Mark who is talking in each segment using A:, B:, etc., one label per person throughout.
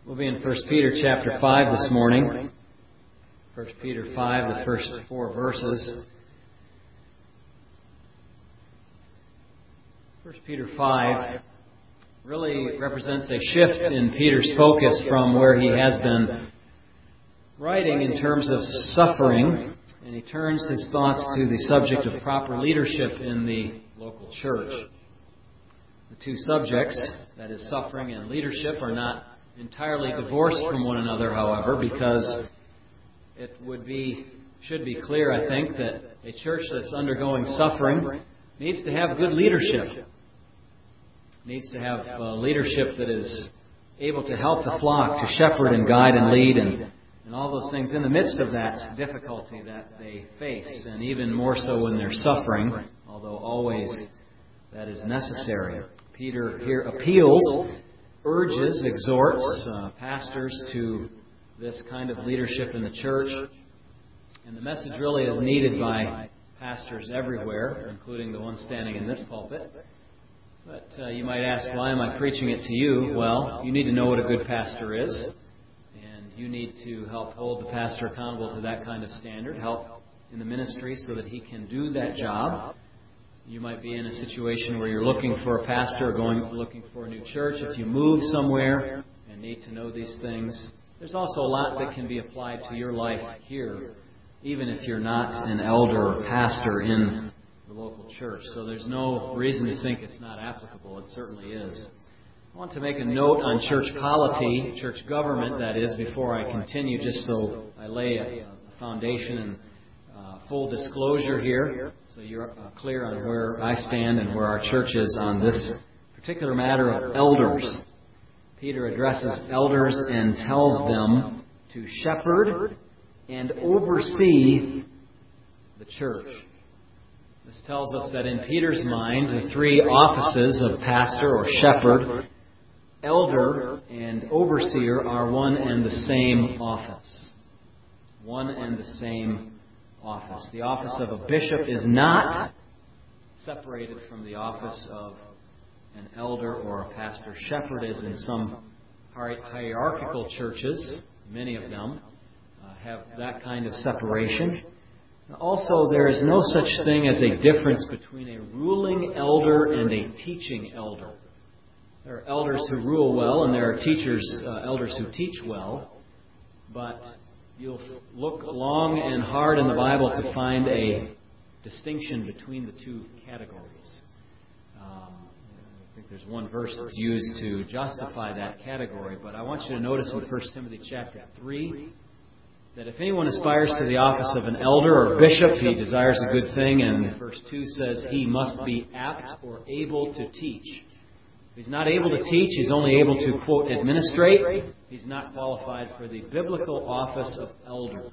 A: We'll be in 1 Peter chapter 5 this morning. 1 Peter 5, the first 4 verses. 1 Peter 5 really represents a shift in Peter's focus from where he has been writing in terms of suffering, and he turns his thoughts to the subject of proper leadership in the local church. The two subjects, that is suffering and leadership, are not entirely divorced from one another, however, because it should be clear, I think, that a church that's undergoing suffering needs to have good leadership. Needs to have leadership that is able to help the flock, to shepherd and guide and lead and all those things in the midst of that difficulty that they face, and even more so when they're suffering, although always that is necessary. Peter here appeals, urges, exhorts pastors to this kind of leadership in the church. And the message really is needed by pastors everywhere, including the one standing in this pulpit. But you might ask, why am I preaching it to you? Well, you need to know what a good pastor is. And you need to help hold the pastor accountable to that kind of standard. Help in the ministry so that he can do that job. You might be in a situation where you're looking for a pastor or looking for a new church. If you move somewhere and need to know these things, there's also a lot that can be applied to your life here, even if you're not an elder or pastor in the local church. So there's no reason to think it's not applicable. It certainly is. I want to make a note on church polity, church government, that is, before I continue, just so I lay a foundation and full disclosure here, so you're clear on where I stand and where our church is on this particular matter of elders. Peter addresses elders and tells them to shepherd and oversee the church. This tells us that in Peter's mind, the three offices of pastor or shepherd, elder, and overseer are one and the same office. One and the same office. The office of a bishop is not separated from the office of an elder or a pastor. Shepherd is in some hierarchical churches. Many of them have that kind of separation. Also, there is no such thing as a difference between a ruling elder and a teaching elder. There are elders who rule well, and there are elders who teach well, but you'll look long and hard in the Bible to find a distinction between the two categories. I think there's one verse that's used to justify that category, but I want you to notice in 1 Timothy chapter 3 that if anyone aspires to the office of an elder or bishop, he desires a good thing, and verse 2 says he must be apt or able to teach. If he's not able to teach, he's only able to, quote, administrate. He's not qualified for the biblical office of elder.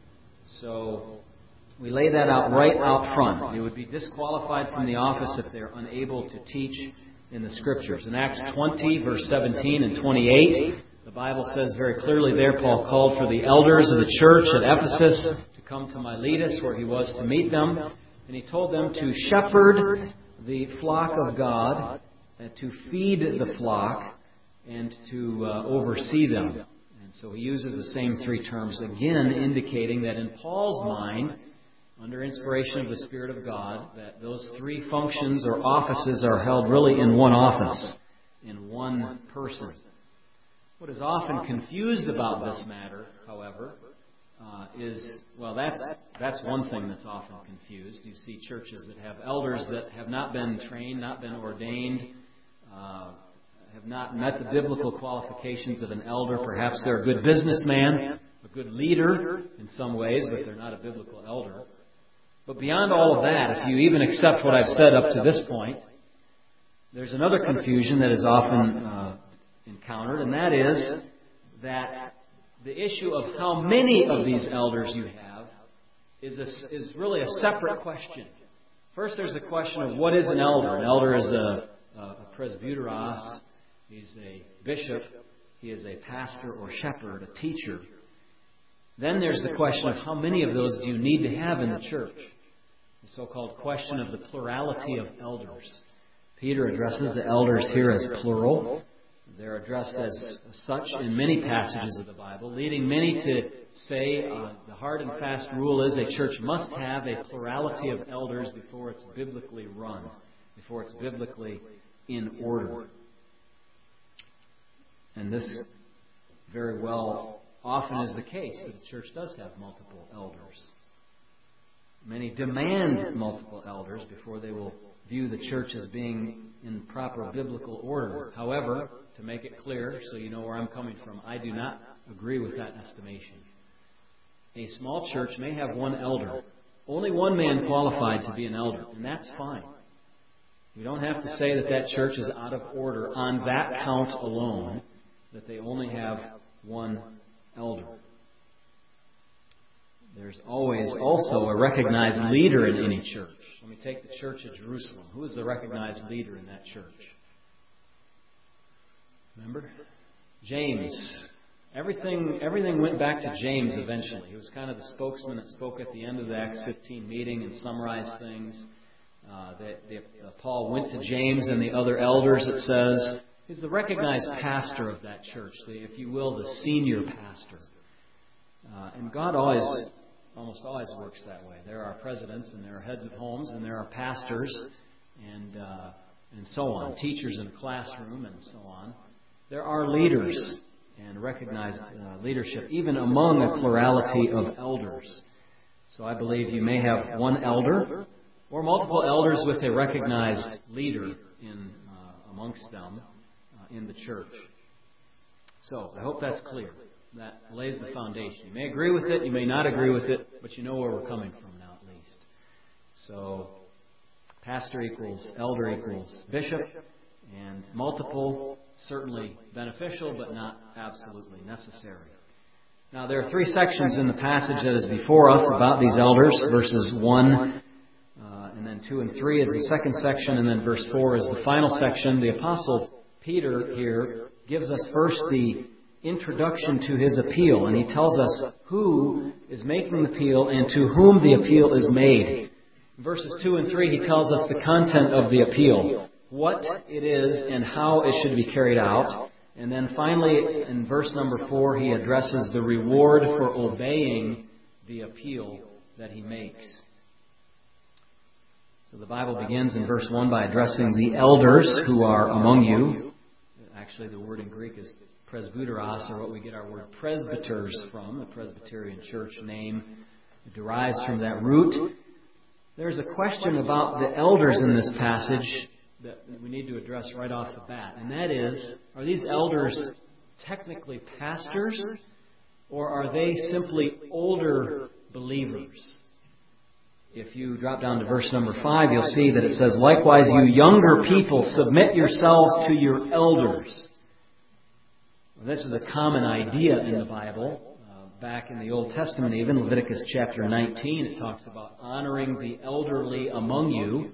A: So we lay that out right out front. They would be disqualified from the office if they're unable to teach in the Scriptures. In Acts 20, verse 17 and 28, the Bible says very clearly there, Paul called for the elders of the church at Ephesus to come to Miletus, where he was to meet them. And he told them to shepherd the flock of God, to feed the flock, and to oversee them. And so he uses the same three terms, again indicating that in Paul's mind, under inspiration of the Spirit of God, that those three functions or offices are held really in one office, in one person. What is often confused about this matter, however, that's one thing that's often confused. You see churches that have elders that have not been trained, not been ordained, have not met the biblical qualifications of an elder. Perhaps they're a good businessman, a good leader in some ways, but they're not a biblical elder. But beyond all of that, if you even accept what I've said up to this point, there's another confusion that is often encountered, and that is that the issue of how many of these elders you have is really a separate question. First, there's the question of what is an elder. An elder is a presbyteros. He's a bishop. He is a pastor or shepherd, a teacher. Then there's the question of how many of those do you need to have in the church? The so-called question of the plurality of elders. Peter addresses the elders here as plural. They're addressed as such in many passages of the Bible, leading many to say the hard and fast rule is a church must have a plurality of elders before it's biblically run, before it's biblically in order. And this very well often is the case, that the church does have multiple elders. Many demand multiple elders before they will view the church as being in proper biblical order. However, to make it clear, so you know where I'm coming from, I do not agree with that estimation. A small church may have one elder. Only one man qualified to be an elder, and that's fine. You don't have to say that that church is out of order on that count alone, that they only have one elder. There's always also a recognized leader in any church. Let me take the church of Jerusalem. Who is the recognized leader in that church? Remember? James. Everything went back to James eventually. He was kind of the spokesman that spoke at the end of the Acts 15 meeting and summarized things. Paul went to James and the other elders, it says. He's the recognized pastor of that church, if you will, the senior pastor. And God almost always works that way. There are presidents and there are heads of homes and there are pastors and so on, teachers in a classroom and so on. There are leaders and recognized leadership, even among a plurality of elders. So I believe you may have one elder or multiple elders with a recognized leader amongst them in the church. So I hope that's clear. That lays the foundation. You may agree with it, you may not agree with it, but you know where we're coming from now at least. So pastor equals elder equals bishop, and multiple certainly beneficial, but not absolutely necessary. Now, there are three sections in the passage that is before us about these elders. Verses 1 and then 2 and 3 is the second section, and then verse 4 is the final section. The Apostle Peter here gives us first the introduction to his appeal, and he tells us who is making the appeal and to whom the appeal is made. In verses 2 and 3, he tells us the content of the appeal, what it is and how it should be carried out. And then finally, in verse number 4, he addresses the reward for obeying the appeal that he makes. So the Bible begins in verse 1 by addressing the elders who are among you. Actually, the word in Greek is presbyteros, or what we get our word presbyters from. The Presbyterian church name derives from that root. There's a question about the elders in this passage that we need to address right off the bat. And that is, are these elders technically pastors, or are they simply older believers? If you drop down to verse number 5, you'll see that it says, likewise, you younger people, submit yourselves to your elders. Well, this is a common idea in the Bible. Back in the Old Testament, even Leviticus chapter 19, it talks about honoring the elderly among you.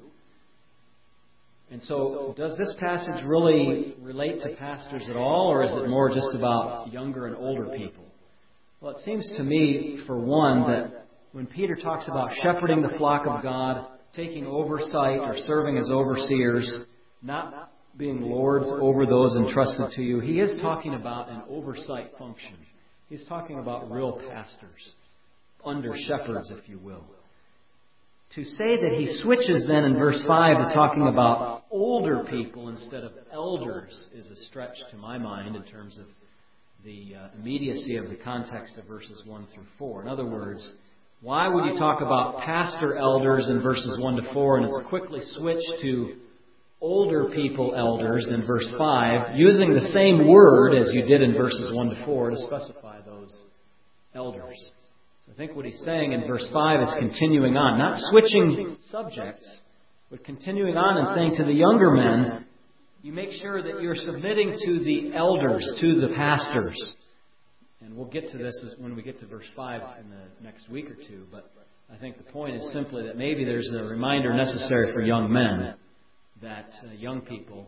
A: And so, does this passage really relate to pastors at all, or is it more just about younger and older people? Well, it seems to me, for one, that when Peter talks about shepherding the flock of God, taking oversight or serving as overseers, not being lords over those entrusted to you, he is talking about an oversight function. He's talking about real pastors, under shepherds, if you will. To say that he switches then in verse 5 to talking about older people instead of elders is a stretch to my mind in terms of the immediacy of the context of verses 1 through 4. In other words, why would you talk about pastor elders in verses 1 to 4 and it's quickly switched to older people elders in verse 5, using the same word as you did in verses 1 to 4 to specify those elders? I think what he's saying in verse 5 is continuing on, not switching subjects, but continuing on and saying to the younger men, you make sure that you're submitting to the elders, to the pastors. And we'll get to this when we get to verse 5 in the next week or two, but I think the point is simply that maybe there's a reminder necessary for young men that young people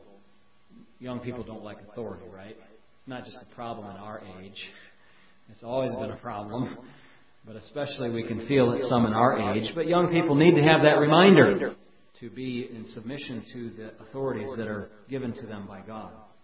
A: don't like authority, right? It's not just a problem in our age. It's always been a problem. But especially we can feel it some in our age. But young people need to have that reminder to be in submission to the authorities that are given to them by God.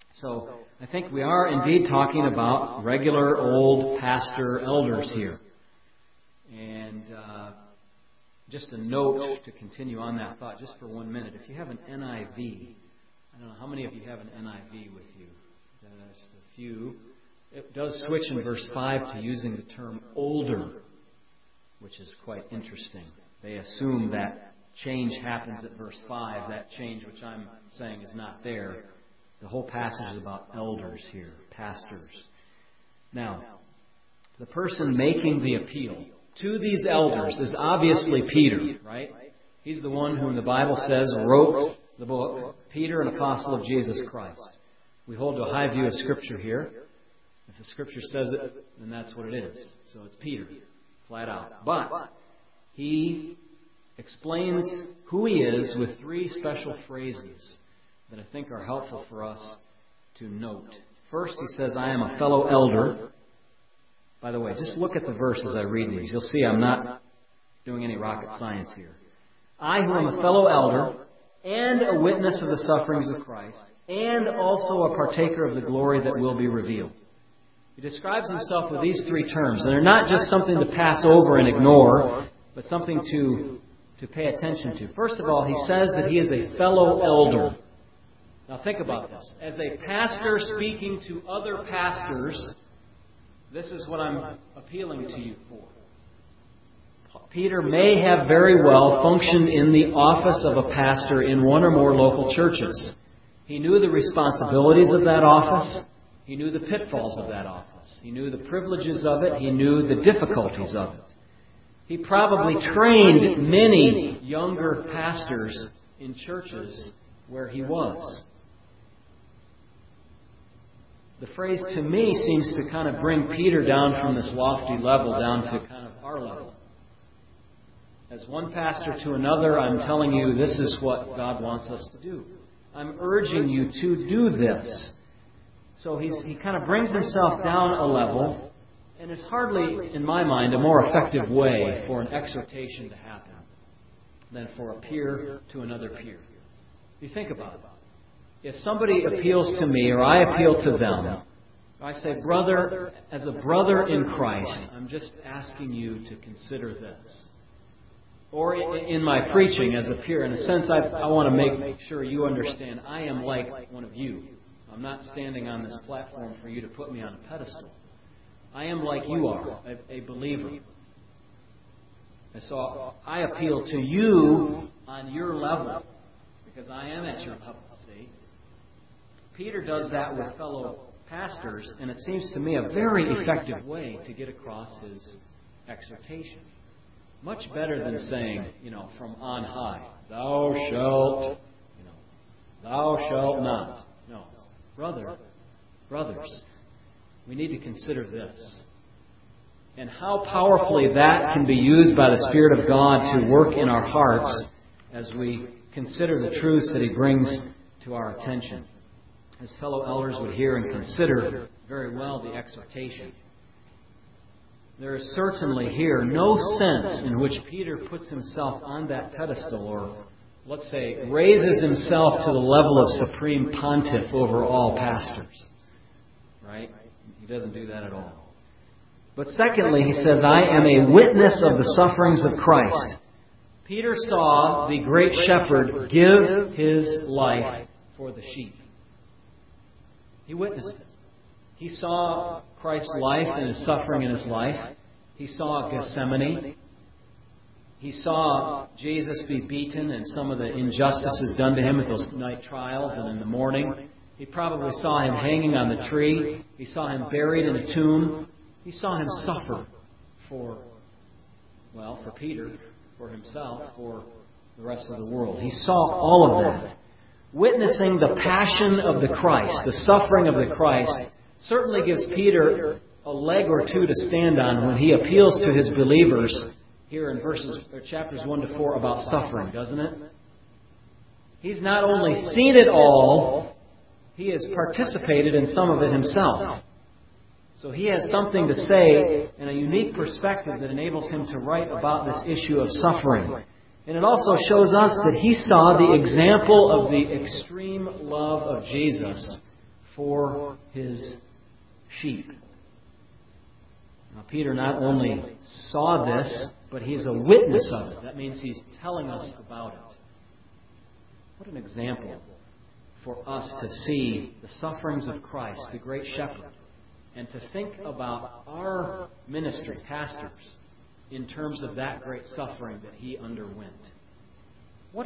A: So I think we are indeed talking about regular old pastor elders here. And just a note to continue on that thought just for 1 minute. If you have an NIV, I don't know how many of you have an NIV with you. Just a few. It does switch in verse 5 to using the term older, which is quite interesting. They assume that change happens at verse 5. That change, which I'm saying is not there. The whole passage is about elders here, pastors. Now, the person making the appeal to these elders is obviously Peter, right? He's the one whom the Bible says wrote the book, Peter, an apostle of Jesus Christ. We hold to a high view of Scripture here. If the Scripture says it, then that's what it is. So it's Peter, flat out. But he explains who he is with 3 special phrases that I think are helpful for us to note. First, he says, I am a fellow elder. By the way, just look at the verse as I read these. You'll see I'm not doing any rocket science here. I who am a fellow elder and a witness of the sufferings of Christ and also a partaker of the glory that will be revealed. He describes himself with these 3 terms, and they're not just something to pass over and ignore, but something to pay attention to. First of all, he says that he is a fellow elder. Now think about this. As a pastor speaking to other pastors, this is what I'm appealing to you for. Peter may have very well functioned in the office of a pastor in one or more local churches. He knew the responsibilities of that office. He knew the pitfalls of that office. He knew the privileges of it. He knew the difficulties of it. He probably trained many younger pastors in churches where he was. The phrase to me seems to kind of bring Peter down from this lofty level down to kind of our level. As one pastor to another, I'm telling you this is what God wants us to do. I'm urging you to do this. So he kind of brings himself down a level, and it's hardly, in my mind, a more effective way for an exhortation to happen than for a peer to another peer. You think about it. If somebody appeals to me or I appeal to them, I say, brother, as a brother in Christ, I'm just asking you to consider this. Or in my preaching as a peer, in a sense, I want to make sure you understand I am like one of you. I'm not standing on this platform for you to put me on a pedestal. I am like you are, a believer. And so I appeal to you on your level, because I am at your level, see? Peter does that with fellow pastors, and it seems to me a very effective way to get across his exhortation. Much better than saying, from on high, thou shalt not. No, brothers, we need to consider this. And how powerfully that can be used by the Spirit of God to work in our hearts as we consider the truths that He brings to our attention. His fellow elders would hear and consider very well the exhortation. There is certainly here no sense in which Peter puts himself on that pedestal or, let's say, raises himself to the level of supreme pontiff over all pastors. Right? He doesn't do that at all. But secondly, he says, I am a witness of the sufferings of Christ. Peter saw the great shepherd give his life for the sheep. He witnessed it. He saw Christ's life and His suffering in His life. He saw Gethsemane. He saw Jesus be beaten and some of the injustices done to Him at those night trials and in the morning. He probably saw Him hanging on the tree. He saw Him buried in a tomb. He saw Him suffer for Peter, for himself, for the rest of the world. He saw all of that. Witnessing the passion of the Christ, the suffering of the Christ, certainly gives Peter a leg or two to stand on when he appeals to his believers here in chapters 1 to 4 about suffering, doesn't it? He's not only seen it all, he has participated in some of it himself. So he has something to say and a unique perspective that enables him to write about this issue of suffering. And it also shows us that he saw the example of the extreme love of Jesus for His sheep. Now, Peter not only saw this, but he's a witness of it. That means he's telling us about it. What an example for us to see the sufferings of Christ, the great shepherd, and to think about our ministry, pastors, in terms of that great suffering that He underwent. What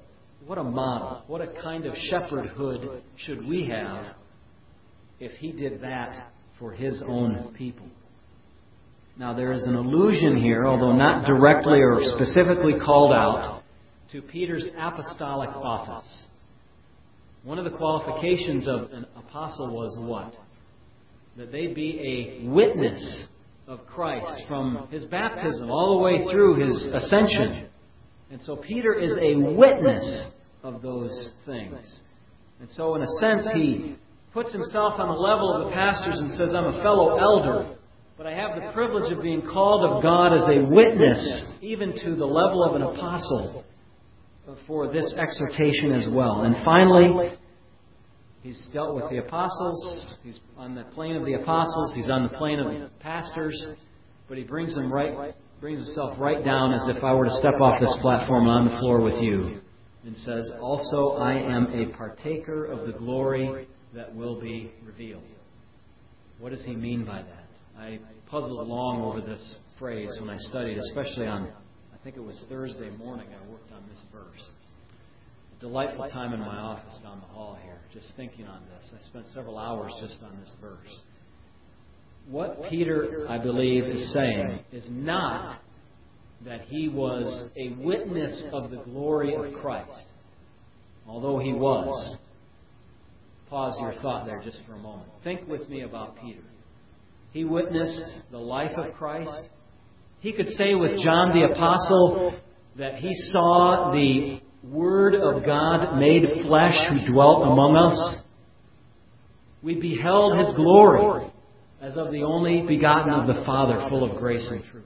A: a model, what a kind of shepherdhood should we have if He did that for His own people. Now, there is an allusion here, although not directly or specifically called out, to Peter's apostolic office. One of the qualifications of an apostle was what? That they be a witness of Christ from His baptism all the way through His ascension. And so Peter is a witness of those things. And so in a sense, he puts himself on the level of the pastors and says, I'm a fellow elder, but I have the privilege of being called of God as a witness, even to the level of an apostle, for this exhortation as well. And finally, he's dealt with the apostles. He's on the plane of the apostles. He's on the plane of the pastors. But he brings himself right down as if I were to step off this platform on the floor with you, and says, also I am a partaker of the glory that will be revealed. What does he mean by that? I puzzled along over this phrase when I studied, especially on, I think it was Thursday morning, I worked on this verse. A delightful time in my office down the hall here, just thinking on this. I spent several hours just on this verse. What Peter, I believe, is saying is not that he was a witness of the glory of Christ, although he was. Pause your thought there just for a moment. Think with me about Peter. He witnessed the life of Christ. He could say with John the Apostle that he saw the Word of God made flesh who dwelt among us. We beheld His glory as of the only begotten of the Father, full of grace and truth.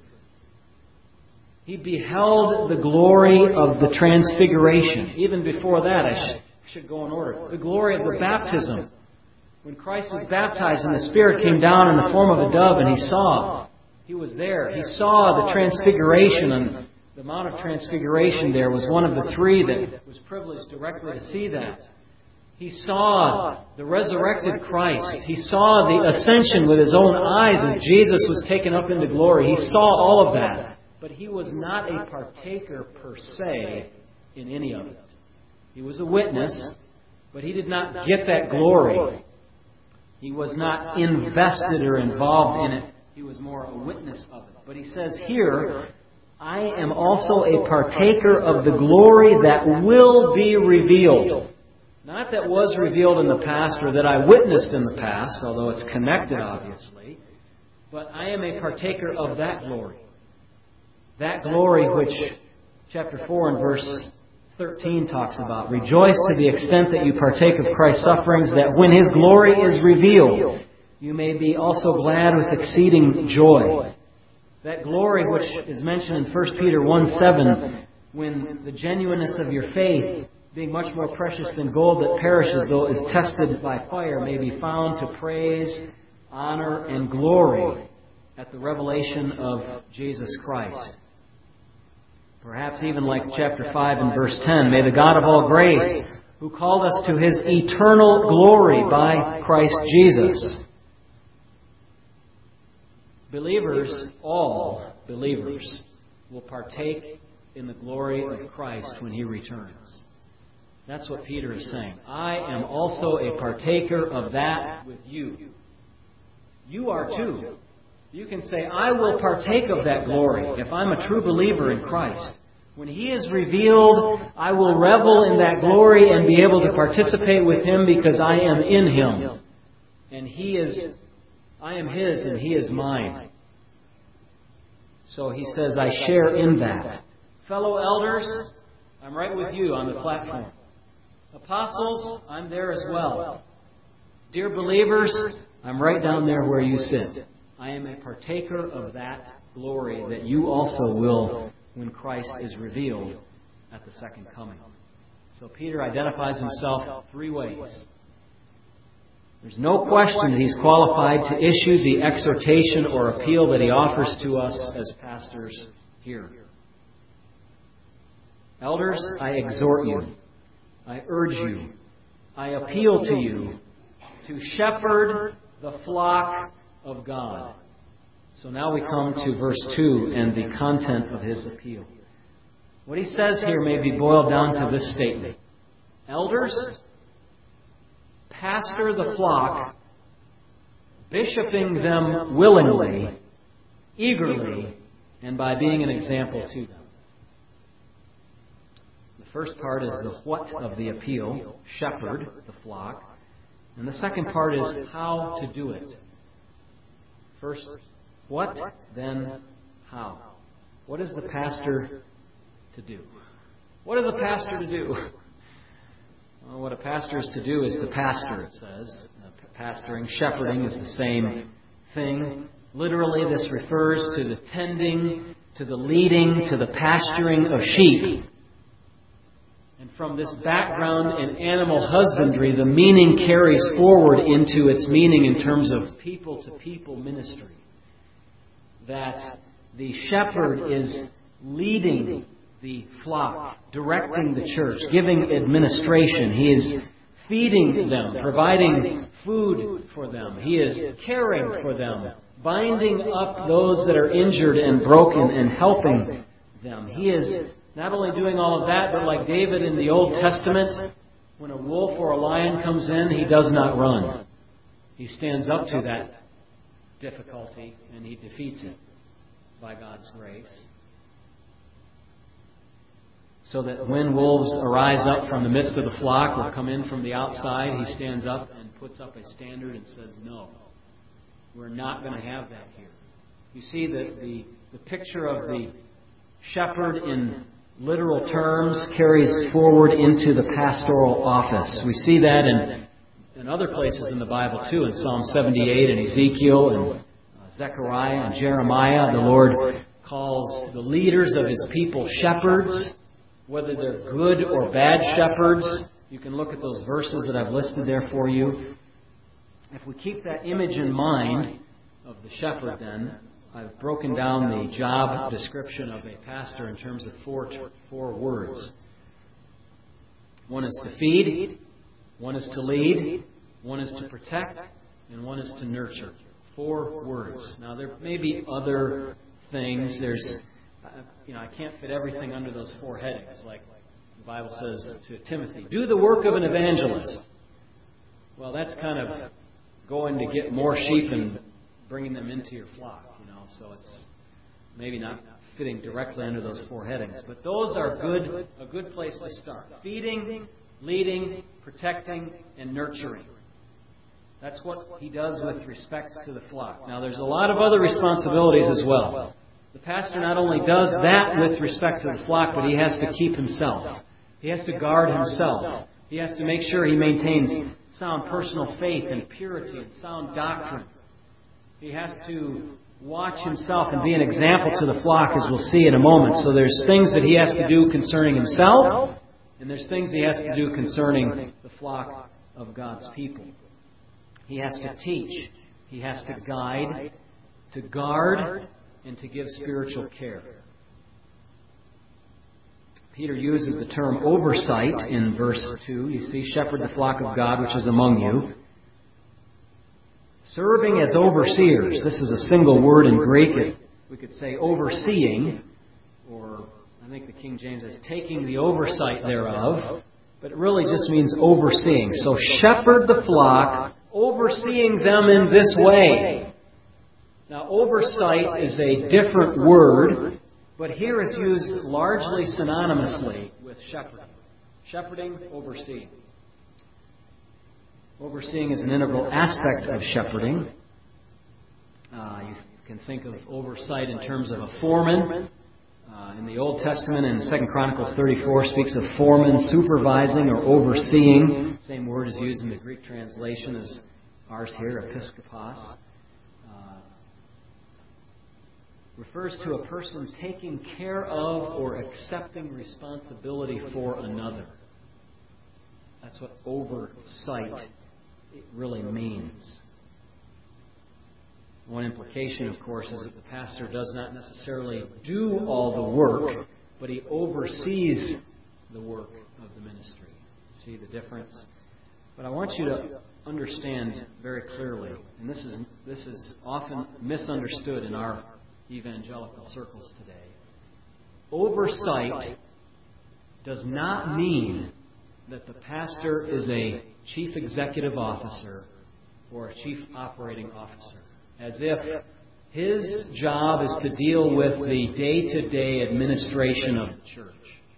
A: He beheld the glory of the transfiguration. Even before that, I should go in order. The glory of the baptism. When Christ was baptized and the Spirit came down in the form of a dove and He was there. He saw the transfiguration, and the Mount of Transfiguration there was one of the three that was privileged directly to see that. He saw the resurrected Christ. He saw the ascension with his own eyes as Jesus was taken up into glory. He saw all of that. But he was not a partaker per se in any of it. He was a witness, but he did not get that glory. He was not invested or involved in it. He was more a witness of it. But he says here, I am also a partaker of the glory that will be revealed. Not that was revealed in the past or that I witnessed in the past, although it's connected obviously, but I am a partaker of that glory. That glory which chapter 4 and verse 13 talks about. Rejoice to the extent that you partake of Christ's sufferings, that when His glory is revealed, you may be also glad with exceeding joy. That glory which is mentioned in 1 Peter 1:7, when the genuineness of your faith, being much more precious than gold that perishes though is tested by fire, may be found to praise, honor, and glory at the revelation of Jesus Christ. Perhaps even like chapter 5 and verse 10, may the God of all grace, who called us to His eternal glory by Christ Jesus. Believers, all believers, will partake in the glory of Christ when He returns. That's what Peter is saying. I am also a partaker of that with you. You are too. You can say, I will partake of that glory if I'm a true believer in Christ. When He is revealed, I will revel in that glory and be able to participate with Him because I am in Him. And I am His and He is mine. So he says, I share in that. Fellow elders, I'm right with you on the platform. Apostles, I'm there as well. Dear believers, I'm right down there where you sit. I am a partaker of that glory that you also will when Christ is revealed at the second coming. So Peter identifies himself three ways. There's no question that he's qualified to issue the exhortation or appeal that he offers to us as pastors here. Elders, I exhort you, I urge you, I appeal to you to shepherd the flock of God. So now we come to verse 2 and the content of his appeal. What he says here may be boiled down to this statement. Elders, pastor the flock, bishoping them willingly, eagerly, and by being an example to them. The first part is the what of the appeal, shepherd the flock. And the second part is how to do it. First, what, then how. What is the pastor to do? What is a pastor to do? Well, what a pastor is to do is to pastor, it says. Pastoring, shepherding is the same thing. Literally, this refers to the tending, to the leading, to the pasturing of sheep. And from this background in animal husbandry, the meaning carries forward into its meaning in terms of people-to-people ministry. That the shepherd is leading the flock, directing the church, giving administration. He is feeding them, providing food for them. He is caring for them, binding up those that are injured and broken and helping them. He is not only doing all of that, but like David in the Old Testament, when a wolf or a lion comes in, he does not run. He stands up to that difficulty and he defeats it by God's grace. So that when wolves arise up from the midst of the flock or come in from the outside, he stands up and puts up a standard and says, no, we're not going to have that here. You see that the picture of the shepherd in literal terms carries forward into the pastoral office. We see that in other places in the Bible too, in Psalm 78 and Ezekiel and Zechariah and Jeremiah. The Lord calls the leaders of His people shepherds, whether they're good or bad shepherds. You can look at those verses that I've listed there for you. If we keep that image in mind of the shepherd, then I've broken down the job description of a pastor in terms of four words. One is to feed, one is to lead, one is to protect, and one is to nurture. 4 words. Now, there may be other things. I can't fit everything under those 4 headings. Like the Bible says to Timothy, do the work of an evangelist. Well, that's kind of going to get more sheep and bringing them into your flock, so it's maybe not fitting directly under those 4 headings. But those are a good place to start. Feeding, leading, protecting, and nurturing. That's what he does with respect to the flock. Now, there's a lot of other responsibilities as well. The pastor not only does that with respect to the flock, but he has to keep himself. He has to guard himself. He has to make sure he maintains sound personal faith and purity and sound doctrine. He has to watch himself and be an example to the flock, as we'll see in a moment. So there's things that he has to do concerning himself, and there's things he has to do concerning the flock of God's people. He has to teach. He has to guide, to guard, and to give spiritual care. Peter uses the term oversight in verse 2. You see, shepherd the flock of God which is among you. Serving as overseers. This is a single word in Greek. We could say overseeing, or I think the King James says taking the oversight thereof. But it really just means overseeing. So shepherd the flock, overseeing them in this way. Now, oversight is a different word, but here it's used largely synonymously with shepherding. Shepherding, overseeing. Overseeing is an integral aspect of shepherding. You can think of oversight in terms of a foreman. In the Old Testament, in 2 Chronicles 34, speaks of foreman supervising or overseeing. Same word is used in the Greek translation as ours here, episkopos. Refers to a person taking care of or accepting responsibility for another. That's what oversight it really means. One implication, of course, is that the pastor does not necessarily do all the work, but he oversees the work of the ministry. See the difference? But I want you to understand very clearly, and this is often misunderstood in our evangelical circles today. Oversight does not mean that the pastor is a chief executive officer or a chief operating officer, as if his job is to deal with the day-to-day administration of the church.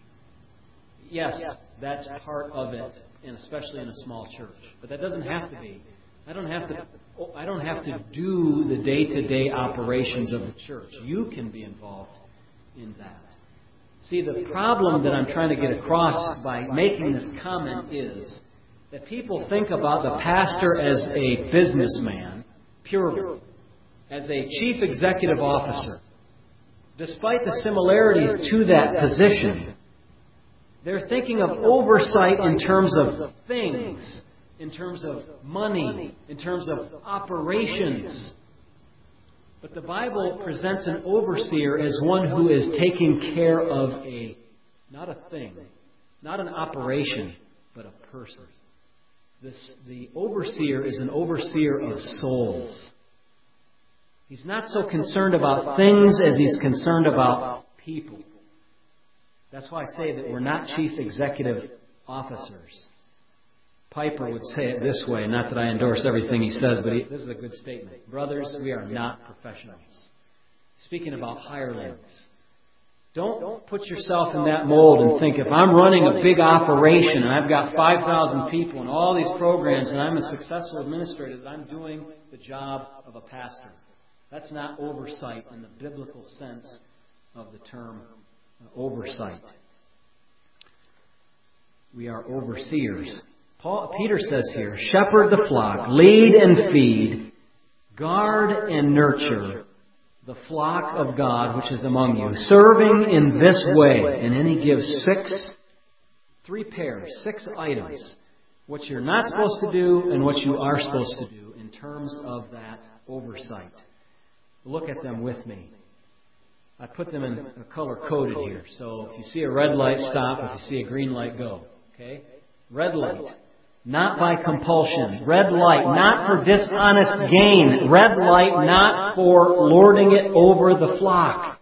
A: Yes, that's part of it, and especially in a small church. But that doesn't have to be. I don't have to do the day-to-day operations of the church. You can be involved in that. See, the problem that I'm trying to get across by making this comment is that people think about the pastor as a businessman, purely, as a chief executive officer. Despite the similarities to that position, they're thinking of oversight in terms of things, in terms of money, in terms of operations. But the Bible presents an overseer as one who is taking care of not a thing, not an operation, but a person. The overseer is an overseer of souls. He's not so concerned about things as he's concerned about people. That's why I say that we're not chief executive officers. Piper would say it this way, not that I endorse everything he says, but this is a good statement. Brothers, we are not professionals. Speaking about hirelings, don't put yourself in that mold and think, if I'm running a big operation and I've got 5,000 people and all these programs and I'm a successful administrator, that I'm doing the job of a pastor. That's not oversight in the biblical sense of the term oversight. We are overseers. Peter says here, shepherd the flock, lead and feed, guard and nurture the flock of God which is among you, serving in this way. And then he gives 6 items, what you're not supposed to do and what you are supposed to do in terms of that oversight. Look at them with me. I put them in color-coded here. So if you see a red light, stop. If you see a green light, go. Okay? Red light. Not by compulsion. Red light, not for dishonest gain. Red light, not for lording it over the flock.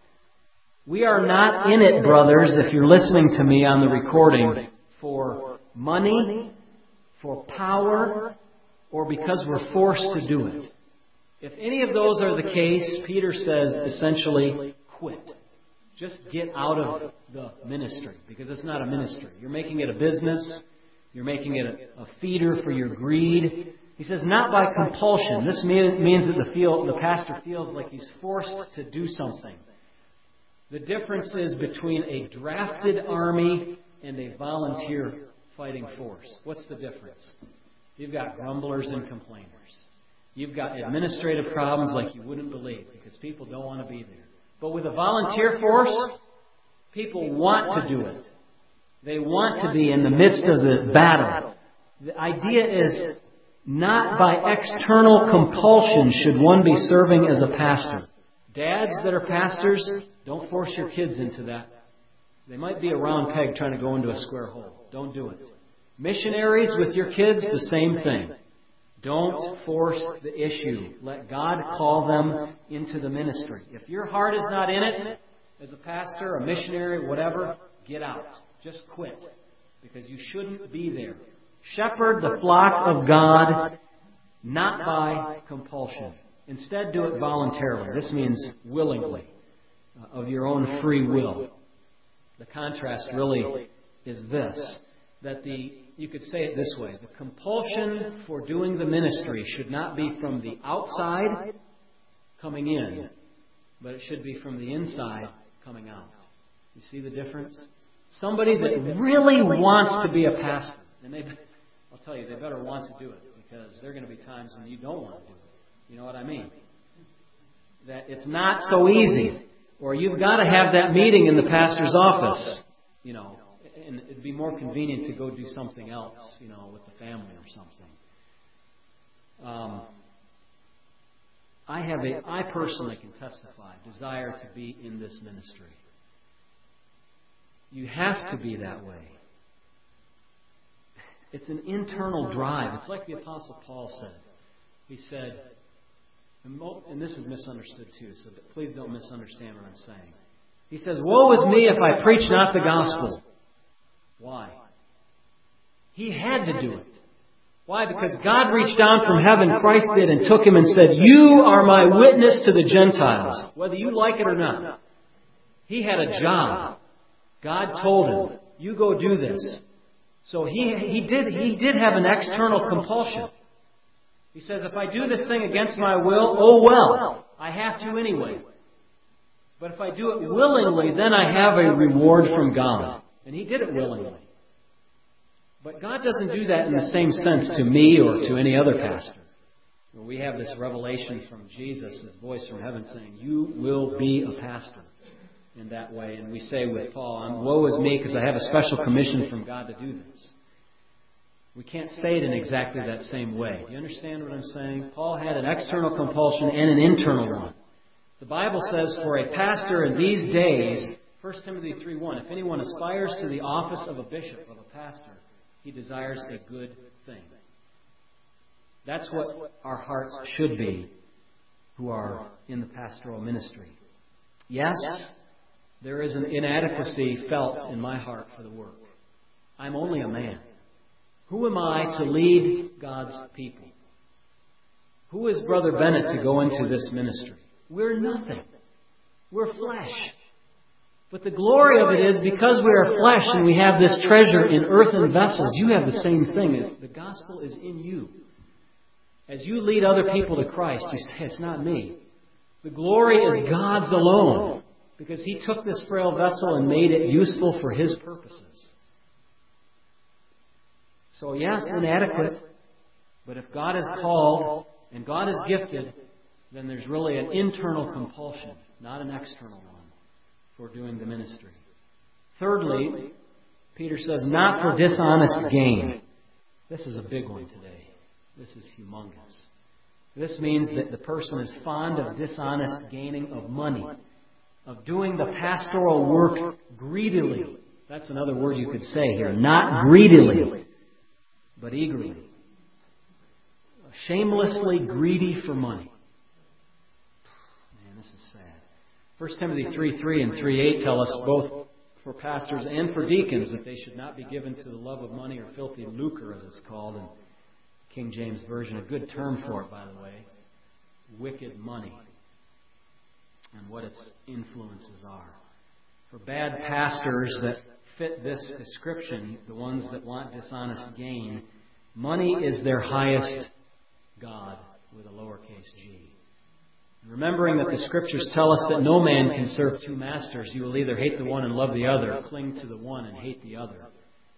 A: We are not in it, brothers, if you're listening to me on the recording, for money, for power, or because we're forced to do it. If any of those are the case, Peter says essentially, quit. Just get out of the ministry, because it's not a ministry. You're making it a business. You're making it a feeder for your greed. He says, not by compulsion. This means that the pastor feels like he's forced to do something. The difference is between a drafted army and a volunteer fighting force. What's the difference? You've got grumblers and complainers. You've got administrative problems like you wouldn't believe because people don't want to be there. But with a volunteer force, people want to do it. They want to be in the midst of the battle. The idea is not by external compulsion should one be serving as a pastor. Dads that are pastors, don't force your kids into that. They might be a round peg trying to go into a square hole. Don't do it. Missionaries with your kids, the same thing. Don't force the issue. Let God call them into the ministry. If your heart is not in it, as a pastor, a missionary, whatever, get out. Just quit. Because you shouldn't be there. Shepherd the flock of God, not by compulsion. Instead, do it voluntarily. This means willingly, of your own free will. The contrast really is this, that you could say it this way, the compulsion for doing the ministry should not be from the outside coming in, but it should be from the inside coming out. You see the difference? Somebody that really wants to be a pastor, and I'll tell you, they better want to do it, because there are going to be times when you don't want to do it. You know what I mean? That it's not so easy. Or you've got to have that meeting in the pastor's office, and it'd be more convenient to go do something else, with the family or something. I personally can testify, desire to be in this ministry. You have to be that way. It's an internal drive. It's like the Apostle Paul said. He said, and this is misunderstood too, so please don't misunderstand what I'm saying. He says, "Woe is me if I preach not the gospel." Why? He had to do it. Why? Because God reached down from heaven, Christ did, and took him and said, "You are my witness to the Gentiles," whether you like it or not. He had a job. God told him, "You go do this." So he did have an external compulsion. He says, if I do this thing against my will, oh well, I have to anyway. But if I do it willingly, then I have a reward from God. And he did it willingly. But God doesn't do that in the same sense to me or to any other pastor. We have this revelation from Jesus, his voice from heaven saying, "You will be a pastor," in that way. And we say with Paul, "Woe is me because I have a special commission from God to do this." We can't say it in exactly that same way. Do you understand what I'm saying? Paul had an external compulsion and an internal one. The Bible says for a pastor in these days, 1 Timothy 3:1, if anyone aspires to the office of a bishop, of a pastor, he desires a good thing. That's what our hearts should be who are in the pastoral ministry. Yes, there is an inadequacy felt in my heart for the work. I'm only a man. Who am I to lead God's people? Who is Brother Bennett to go into this ministry? We're nothing. We're flesh. But the glory of it is because we are flesh and we have this treasure in earthen vessels, you have the same thing. The gospel is in you. As you lead other people to Christ, you say, "It's not me." The glory is God's alone because He took this frail vessel and made it useful for His purposes. So yes, inadequate, but if God is called and God is gifted, then there's really an internal compulsion, not an external one, for doing the ministry. Thirdly, Peter says, not for dishonest gain. This is a big one today. This is humongous. This means that the person is fond of dishonest gaining of money, of doing the pastoral work greedily. That's another word you could say here. Not greedily, but eagerly. Shamelessly greedy for money. Man, this is sad. 1 Timothy 3:3 and 3:8 tell us both for pastors and for deacons that they should not be given to the love of money or filthy lucre, as it's called in King James Version. A good term for it, by the way. Wicked money and what its influences are. For bad pastors that fit this description, the ones that want dishonest gain, money is their highest God with a lowercase g. Remembering that the Scriptures tell us that no man can serve two masters. You will either hate the one and love the other, cling to the one and hate the other.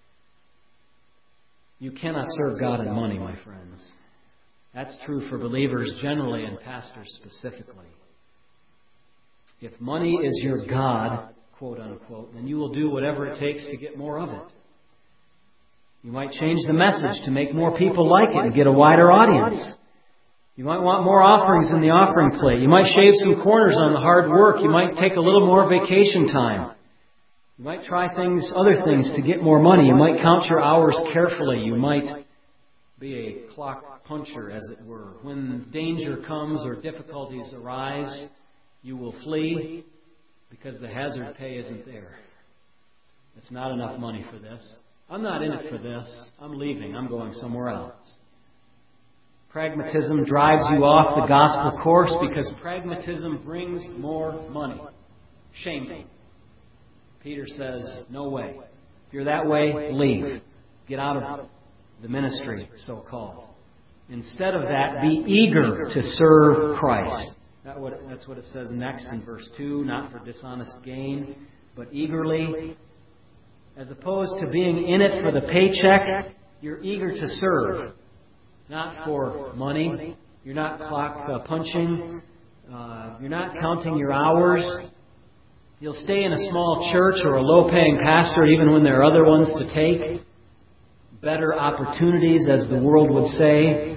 A: You cannot serve God and money, my friends. That's true for believers generally and pastors specifically. If money is your God, quote unquote, then you will do whatever it takes to get more of it. You might change the message to make more people like it and get a wider audience. You might want more offerings in the offering plate. You might shave some corners on the hard work. You might take a little more vacation time. You might try other things to get more money. You might count your hours carefully. You might be a clock puncher, as it were. When danger comes or difficulties arise, you will flee because the hazard pay isn't there. It's not enough money for this. I'm not in it for this. I'm leaving. I'm going somewhere else. Pragmatism drives you off the gospel course because pragmatism brings more money. Shameful. Peter says, no way. If you're that way, leave. Get out of the ministry, so-called. Instead of that, be eager to serve Christ. That's what it says next in verse 2. Not for dishonest gain, but eagerly. As opposed to being in it for the paycheck, you're eager to serve. Not for money. You're not clock punching. You're not counting your hours. You'll stay in a small church or a low-paying pastor even when there are other ones to take. Better opportunities, as the world would say.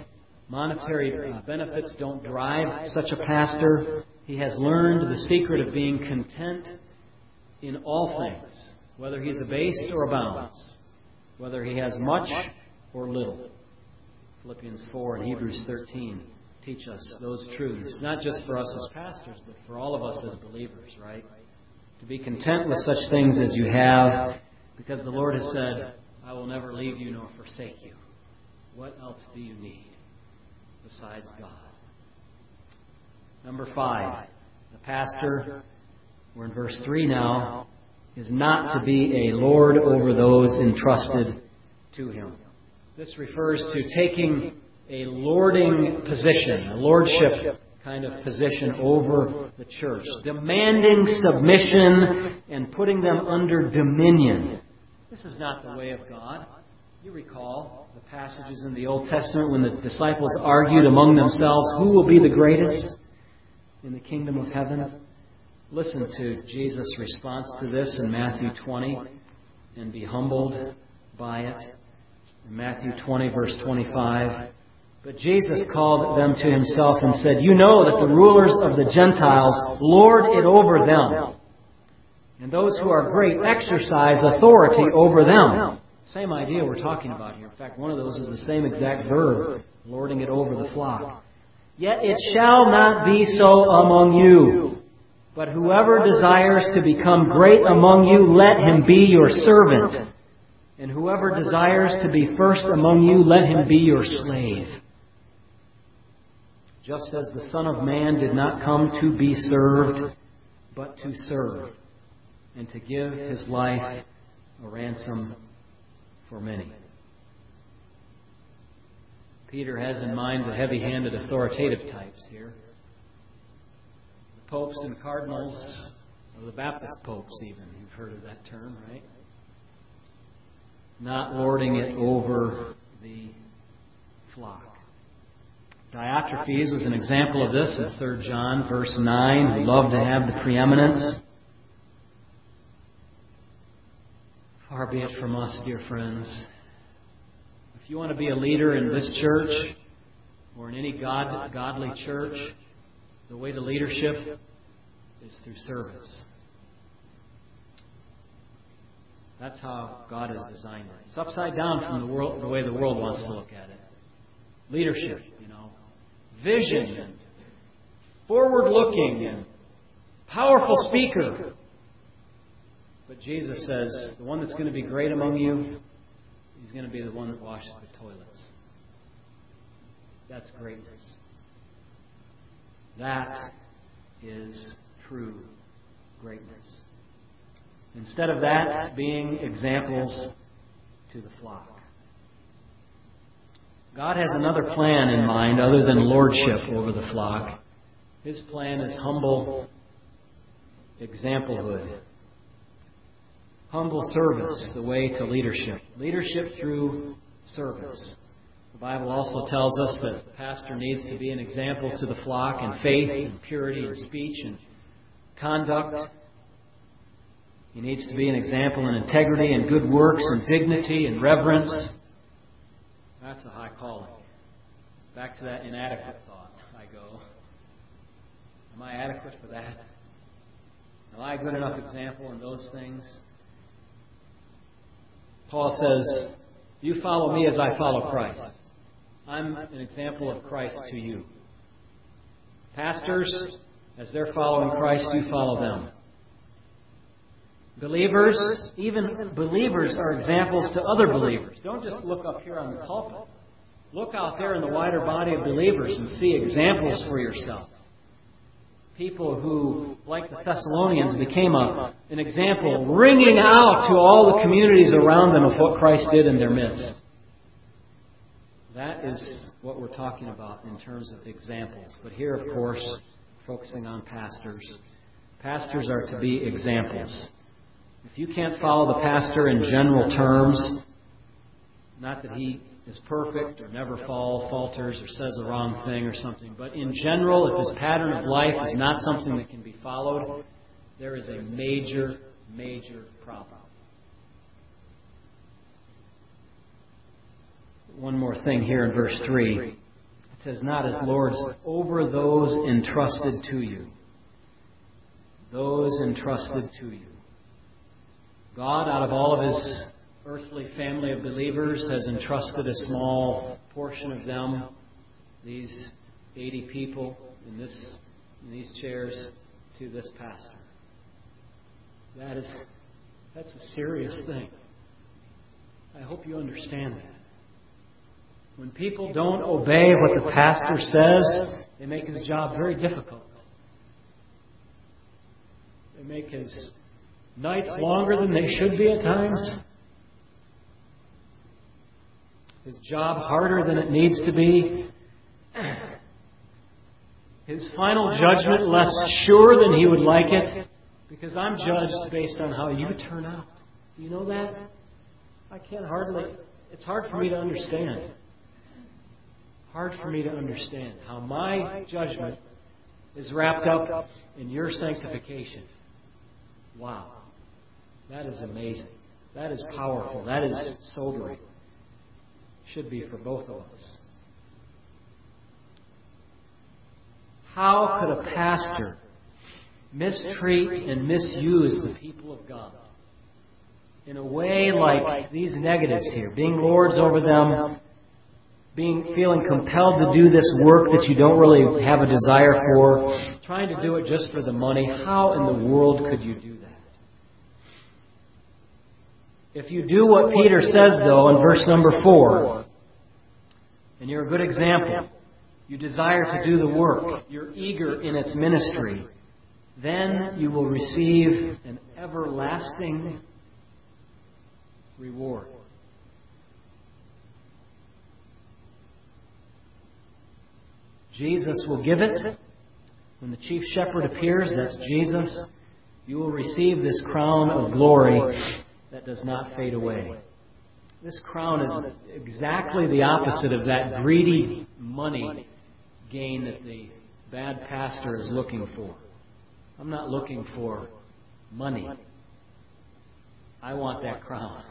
A: Monetary benefits don't drive such a pastor. He has learned the secret of being content in all things, whether he's abased or abounds, whether he has much or little. Philippians 4 and Hebrews 13 teach us those truths, not just for us as pastors, but for all of us as believers, right? To be content with such things as you have, because the Lord has said, I will never leave you nor forsake you. What else do you need besides God? Number 5, the pastor, we're in verse 3 now, is not to be a lord over those entrusted to him. This refers to taking a lording position, a lordship kind of position over the church, demanding submission and putting them under dominion. This is not the way of God. You recall the passages in the Old Testament when the disciples argued among themselves, who will be the greatest in the kingdom of heaven? Listen to Jesus' response to this in Matthew 20 and be humbled by it. In Matthew 20, verse 25, but Jesus called them to himself and said, you know that the rulers of the Gentiles lord it over them, and those who are great exercise authority over them. Same idea we're talking about here. In fact, one of those is the same exact verb, lording it over the flock. Yet it shall not be so among you. But whoever desires to become great among you, let him be your servant. And whoever desires to be first among you, let him be your slave. Just as the Son of Man did not come to be served, but to serve, and to give his life a ransom for many. Peter has in mind the heavy-handed authoritative types here. The popes and cardinals, or the Baptist popes even. You've heard of that term, right? Not lording it over the flock. Diotrephes was an example of this in 3 John, verse 9, who loved to have the preeminence. Far be it from us, dear friends. If you want to be a leader in this church, or in any godly church, the way to leadership is through service. That's how God has designed it. It's upside down from the way the world wants to look at it. Leadership, vision, and forward-looking, and powerful speaker. But Jesus says, the one that's going to be great among you, he's going to be the one that washes the toilets. That's greatness. That is true greatness. Instead of that, being examples to the flock. God has another plan in mind other than lordship over the flock. His plan is humble examplehood. Humble service, the way to leadership. Leadership through service. The Bible also tells us that the pastor needs to be an example to the flock in faith and purity in speech and conduct. He needs to be an example in integrity and good works and dignity and reverence. That's a high calling. Back to that inadequate thought, I go. Am I adequate for that? Am I a good enough example in those things? Paul says, you follow me as I follow Christ. I'm an example of Christ to you. Pastors, as they're following Christ, you follow them. Believers, even believers are examples to other believers. Don't just look up here on the pulpit. Look out there in the wider body of believers and see examples for yourself. People who, like the Thessalonians, became an example, ringing out to all the communities around them of what Christ did in their midst. That is what we're talking about in terms of examples. But here, of course, focusing on pastors. Pastors are to be examples. If you can't follow the pastor in general terms, not that he is perfect or never falters or says the wrong thing or something, but in general, if his pattern of life is not something that can be followed, there is a major, major problem. One more thing here in verse 3. It says, not as lords, over those entrusted to you. Those entrusted to you. God, out of all of His earthly family of believers, has entrusted a small portion of them, these 80 people in these chairs, to this pastor. That's a serious thing. I hope you understand that. When people don't obey what the pastor says, they make his job very difficult. They make his nights longer than they should be at times. His job harder than it needs to be. His final judgment less sure than he would like it. Because I'm judged based on how you turn out. Do you know that? It's hard for me to understand. Hard for me to understand how my judgment is wrapped up in your sanctification. Wow. That is amazing. That is powerful. That is sobering. Should be for both of us. How could a pastor mistreat and misuse the people of God in a way like these negatives here, being lords over them, feeling compelled to do this work that you don't really have a desire for, trying to do it just for the money? How in the world could you do that? If you do what Peter says, though, in verse number 4, and you're a good example, you desire to do the work, you're eager in its ministry, then you will receive an everlasting reward. Jesus will give it. When the chief shepherd appears, that's Jesus, you will receive this crown of glory that does not fade away. This crown is exactly the opposite of that greedy money gain that the bad pastor is looking for. I'm not looking for money. I want that crown.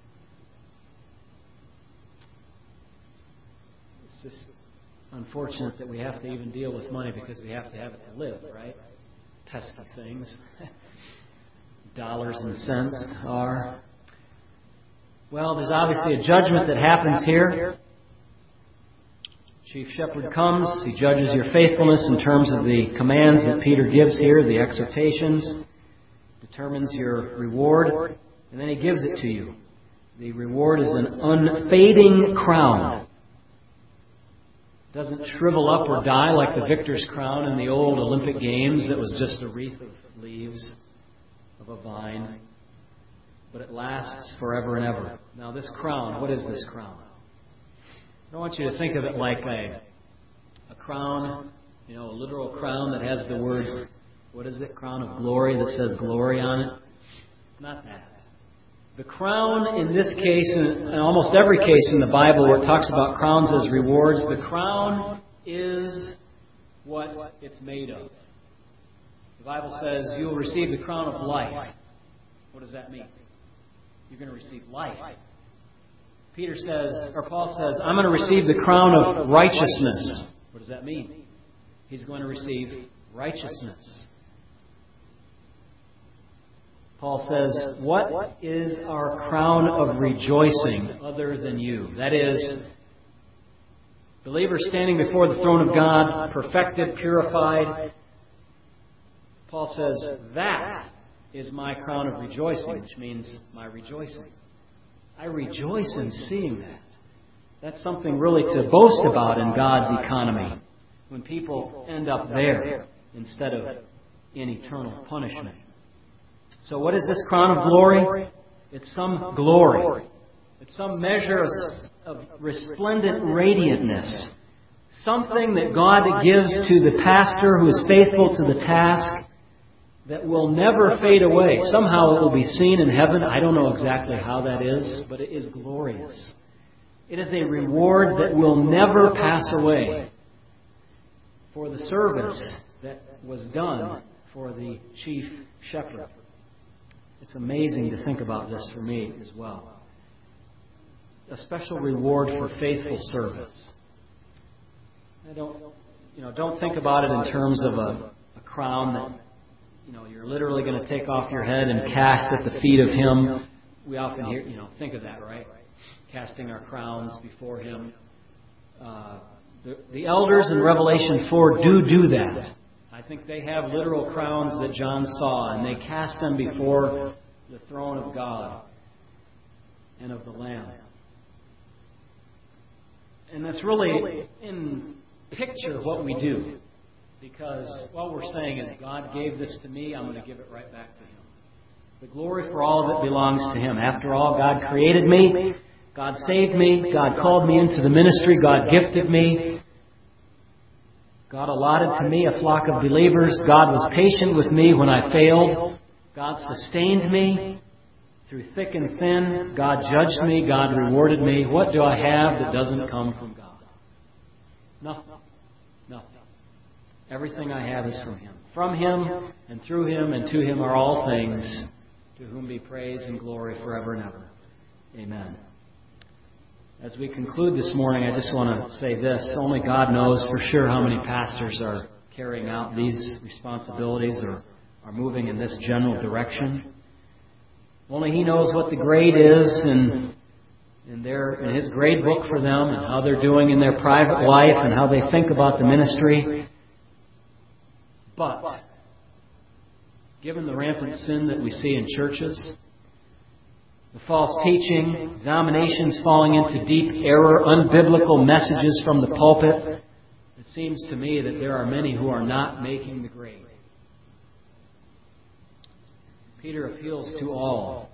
A: It's just unfortunate that we have to even deal with money because we have to have it to live, right? Pesky things. Dollars and cents are. Well, there's obviously a judgment that happens here. Chief shepherd comes. He judges your faithfulness in terms of the commands that Peter gives here, the exhortations, determines your reward, and then he gives it to you. The reward is an unfading crown. It doesn't shrivel up or die like the victor's crown in the old Olympic Games that was just a wreath of leaves of a vine. But it lasts forever and ever. Now this crown, what is this crown? I don't want you to think of it like a crown, a literal crown that has the words, what is it, crown of glory, that says glory on it. It's not that. The crown in this case, and in almost every case in the Bible where it talks about crowns as rewards, the crown is what it's made of. The Bible says you'll receive the crown of life. What does that mean? You're going to receive life. Paul says, I'm going to receive the crown of righteousness. What does that mean? He's going to receive righteousness. Paul says, what is our crown of rejoicing other than you? That is, believers standing before the throne of God, perfected, purified. Paul says, that is my crown of rejoicing, which means my rejoicing. I rejoice in seeing that. That's something really to boast about in God's economy, when people end up there instead of in eternal punishment. So what is this crown of glory? It's some glory. It's some measure of resplendent radiantness. Something that God gives to the pastor who is faithful to the task that will never fade away. Somehow it will be seen in heaven. I don't know exactly how that is, but it is glorious. It is a reward that will never pass away for the service that was done for the chief shepherd. It's amazing to think about this for me as well. A special reward for faithful service. Don't think about it in terms of a crown that you're literally going to take off your head and cast at the feet of Him. We often hear, think of that, right? Casting our crowns before Him. The elders in Revelation 4 do that. I think they have literal crowns that John saw, and they cast them before the throne of God and of the Lamb. And that's really in picture what we do. Because what we're saying is, God gave this to me, I'm going to give it right back to Him. The glory for all of it belongs to Him. After all, God created me, God saved me, God called me into the ministry, God gifted me, God allotted to me a flock of believers, God was patient with me when I failed, God sustained me through thick and thin, God judged me, God rewarded me. What do I have that doesn't come from God? Nothing. Nothing. Everything I have is from Him. From Him and through Him and to Him are all things, to whom be praise and glory forever and ever. Amen. As we conclude this morning, I just want to say this. Only God knows for sure how many pastors are carrying out these responsibilities or are moving in this general direction. Only He knows what the grade is in His grade book for them and how they're doing in their private life and how they think about the ministry. But, given the rampant sin that we see in churches, the false teaching, denominations falling into deep error, unbiblical messages from the pulpit, it seems to me that there are many who are not making the grade. Peter appeals to all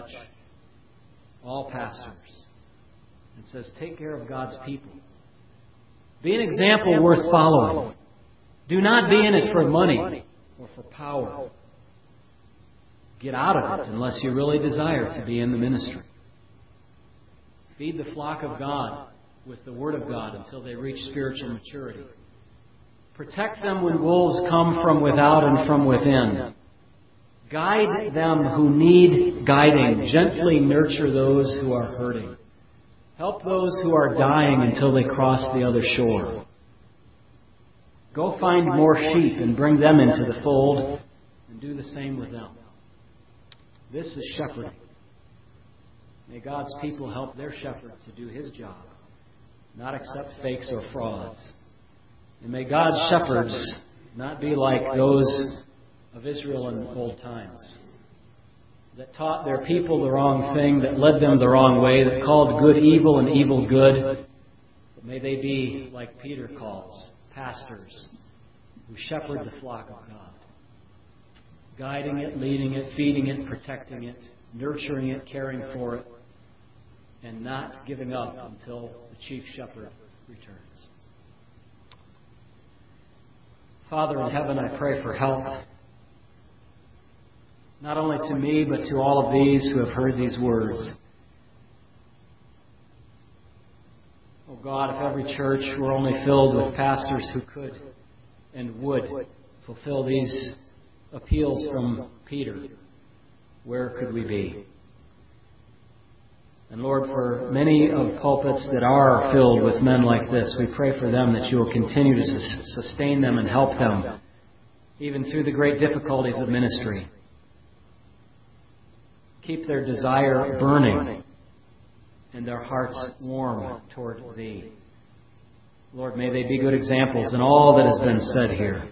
A: pastors, and says, take care of God's people. Be an example worth following. Do not be in it for money or for power. Get out of it unless you really desire to be in the ministry. Feed the flock of God with the Word of God until they reach spiritual maturity. Protect them when wolves come from without and from within. Guide them who need guiding. Gently nurture those who are hurting. Help those who are dying until they cross the other shore. Go find more sheep and bring them into the fold and do the same with them. This is shepherding. May God's people help their shepherd to do his job, not accept fakes or frauds. And may God's shepherds not be like those of Israel in old times, that taught their people the wrong thing, that led them the wrong way, that called good evil and evil good. But may they be, like Peter calls, pastors who shepherd the flock of God, guiding it, leading it, feeding it, protecting it, nurturing it, caring for it, and not giving up until the chief shepherd returns. Father in heaven, I pray for help, not only to me, but to all of these who have heard these words. Oh God, if every church were only filled with pastors who could and would fulfill these appeals from Peter, where could we be? And Lord, for many of pulpits that are filled with men like this, we pray for them that you will continue to sustain them and help them, even through the great difficulties of ministry. Keep their desire burning and their hearts warm toward Thee. Lord, may they be good examples in all that has been said here.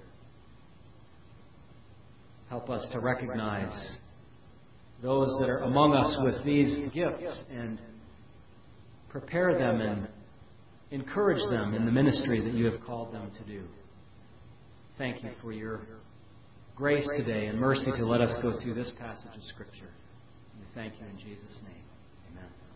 A: Help us to recognize those that are among us with these gifts and prepare them and encourage them in the ministry that you have called them to do. Thank you for your grace today and mercy to let us go through this passage of Scripture. We thank you in Jesus' name. Amen.